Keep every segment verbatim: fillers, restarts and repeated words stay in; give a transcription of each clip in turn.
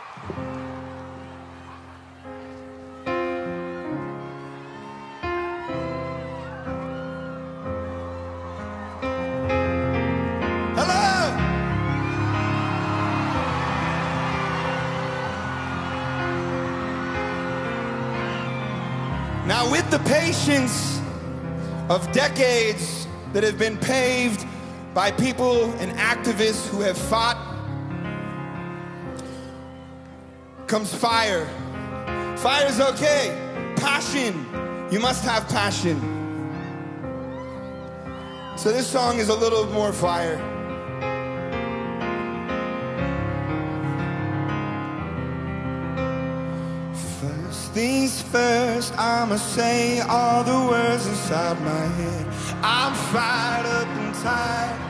Now, with the patience of decades that have been paved by people and activists who have fought, comes fire. Fire's okay. Passion. You must have passion. So this song is a little more fire. First things first, I'ma say all the words inside my head. I'm fired up and tired.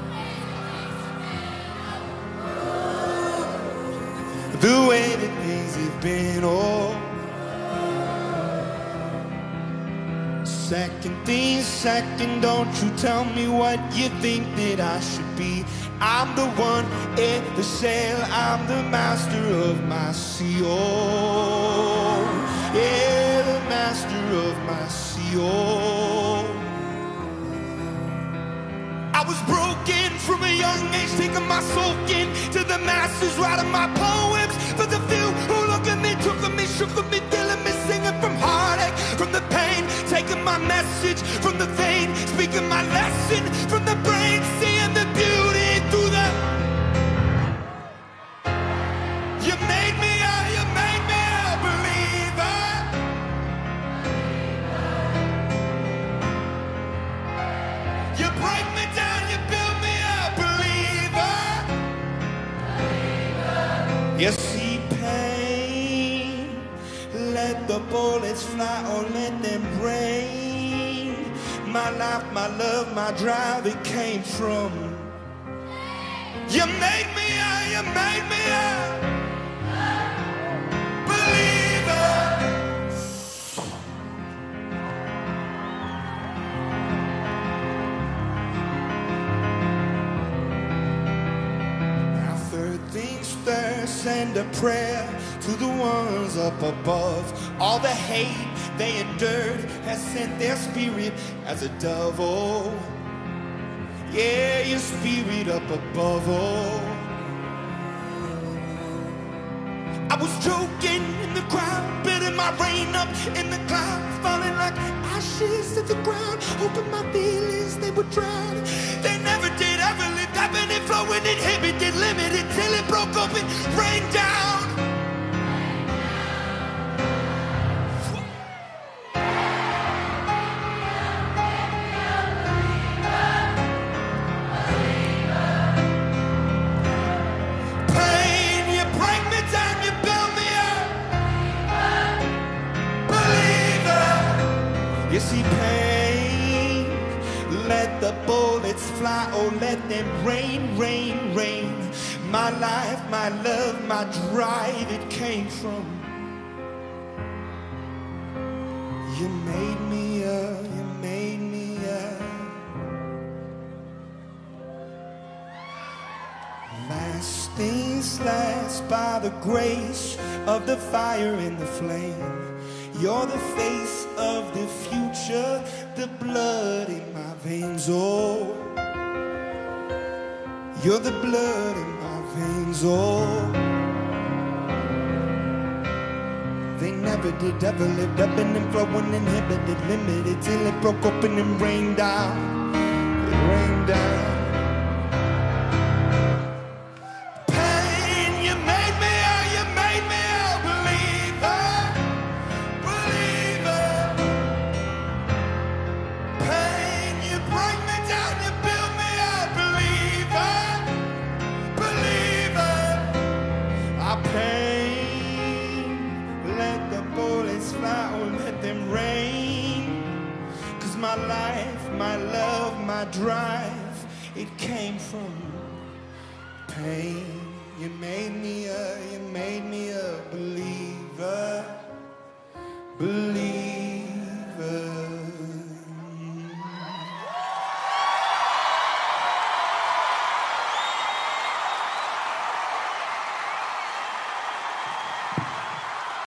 The way that things have been, oh. Second things second, don't you tell me what you think that I should be. I'm the one in the sail, I'm the master of my sea, oh. Yeah, the master of my sea, oh. I was broken from a young age, taking my soul in to the masses, writing my poems for the few who look at me, took at me, shook at me, feeling me, singing from heartache, from the pain, taking my message from the vein, speaking my lesson from the brain, seeing the beauty through the. You made me a, you made me a believer. You break me down, you build me a believer. You see pain, let the bullets fly or let them rain. My life, my love, my drive, it came from. You made me a, you made me a believer. Now third things third, send a prayer to the ones up above. All the hate they endured has sent their spirit as a dove, oh. Yeah, your spirit up above, oh. I was choking in the crowd, bidding my rain up in the clouds, falling like ashes to the ground, hoping my feelings they would drown. They never did, ever lived, ebbing and flowing, inhibited, limited, till it broke open, rained down. You see pain, let the bullets fly, or let them rain, rain, rain. My life, my love, my drive, it came from. You made me a, you made me a. Last things last, by the grace of the fire and the flame. You're the face of the future, the blood in my veins, oh. You're the blood in my veins, oh. They never did, ever lived, ebbing and flowing, inhibited, limited, till it broke open and rained down. It rained down. My life, my love, my drive, it came from pain. You made me a